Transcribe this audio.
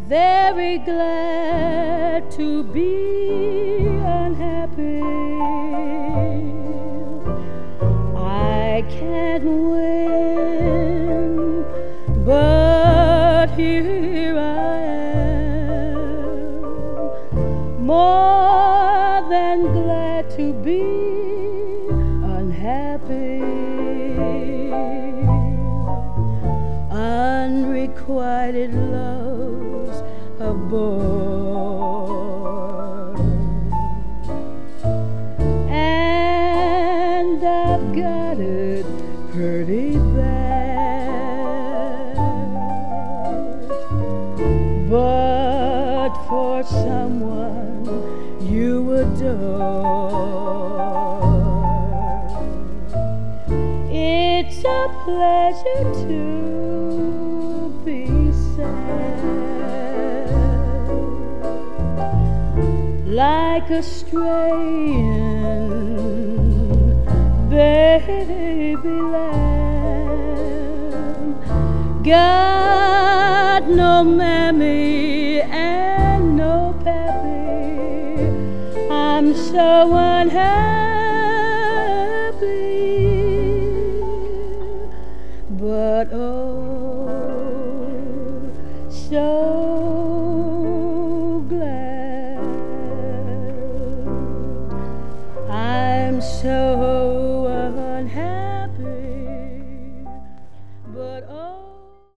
very glad to be unhappy. I can't win, but here I am, more than glad to be unhappy. Unrequited love's a bore, and I've got it pretty bad. But for someone you adore, it's a pleasure to be sad, like a straying baby lamb. Got no mammy and no pappy, I'm so unhappy. But oh,